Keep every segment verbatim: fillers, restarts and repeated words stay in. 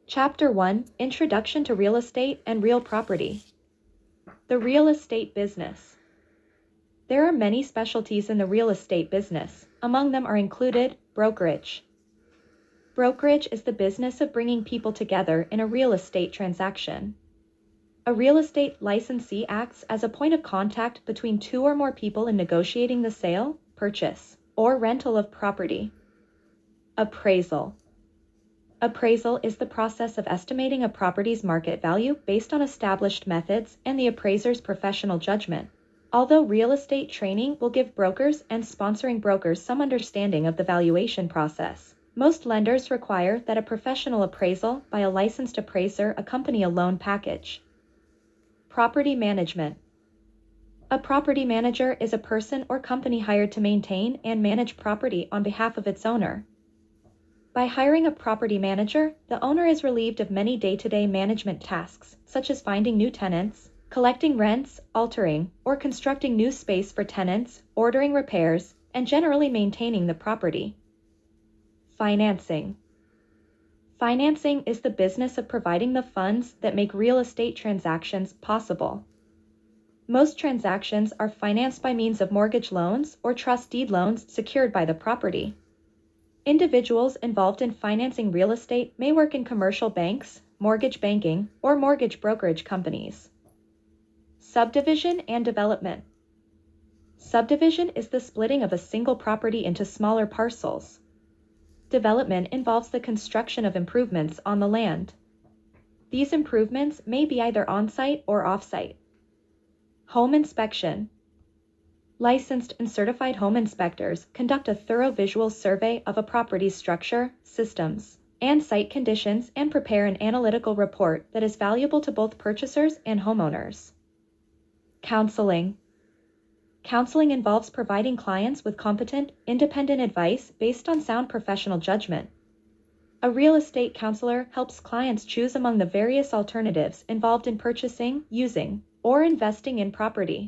Chapter one: Introduction to Real Estate and Real Property. The real estate business. There are many specialties in the real estate business. Among them are included brokerage. Brokerage is the business of bringing people together in a real estate transaction. A real estate licensee acts as a point of contact between two or more people in negotiating the sale, purchase, or rental of property. Appraisal. Appraisal is the process of estimating a property's market value based on established methods and the appraiser's professional judgment. Although real estate training will give brokers and sponsoring brokers some understanding of the valuation process, most lenders require that a professional appraisal by a licensed appraiser accompany a loan package. Property management. A property manager is a person or company hired to maintain and manage property on behalf of its owner. By hiring a property manager, the owner is relieved of many day-to-day management tasks, such as finding new tenants, collecting rents, altering or constructing new space for tenants, ordering repairs, and generally maintaining the property. Financing. Financing is the business of providing the funds that make real estate transactions possible. Most transactions are financed by means of mortgage loans or trust deed loans secured by the property. Individuals involved in financing real estate may work in commercial banks, mortgage banking, or mortgage brokerage companies. Subdivision and development. Subdivision is the splitting of a single property into smaller parcels. Development involves the construction of improvements on the land. These improvements may be either on-site or off-site. Home inspection. Licensed and certified home inspectors conduct a thorough visual survey of a property's structure, systems, and site conditions and prepare an analytical report that is valuable to both purchasers and homeowners. Counseling. Counseling involves providing clients with competent, independent advice based on sound professional judgment. A real estate counselor helps clients choose among the various alternatives involved in purchasing, using, or investing in property.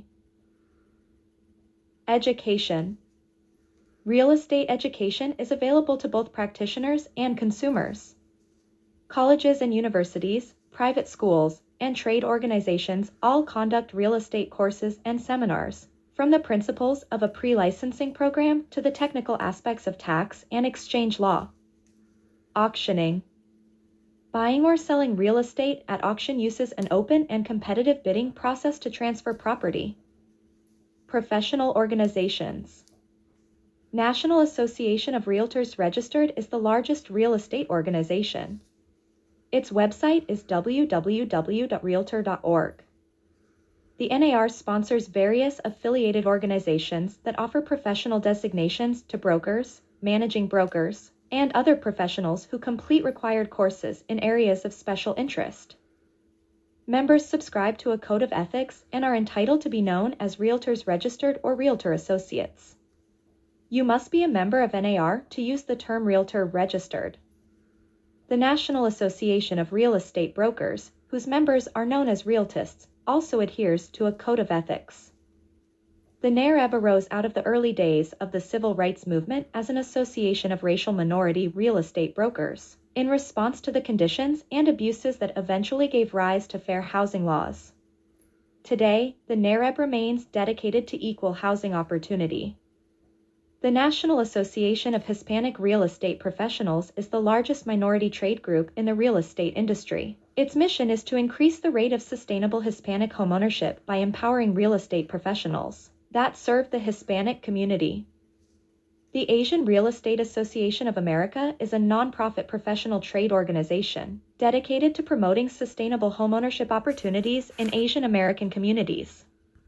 Education. Real estate education is available to both practitioners and consumers. Colleges and universities, private schools, and trade organizations all conduct real estate courses and seminars, from the principles of a pre-licensing program to the technical aspects of tax and exchange law. Auctioning. Buying or selling real estate at auction uses an open and competitive bidding process to transfer property. Professional organizations. National Association of Realtors Registered is the largest real estate organization. Its website is w w w dot realtor dot org. The N A R sponsors various affiliated organizations that offer professional designations to brokers, managing brokers, and other professionals who complete required courses in areas of special interest. Members subscribe to a code of ethics and are entitled to be known as Realtors Registered or Realtor Associates. You must be a member of N A R to use the term Realtor Registered. The National Association of Real Estate Brokers, whose members are known as Realtists, also adheres to a code of ethics. The N A R E B arose out of the early days of the civil rights movement as an association of racial minority real estate brokers, in response to the conditions and abuses that eventually gave rise to fair housing laws. Today, the N A R E B remains dedicated to equal housing opportunity. The National Association of Hispanic Real Estate Professionals is the largest minority trade group in the real estate industry. Its mission is to increase the rate of sustainable Hispanic homeownership by empowering real estate professionals that serve the Hispanic community. The Asian Real Estate Association of America is a nonprofit professional trade organization dedicated to promoting sustainable homeownership opportunities in Asian American communities.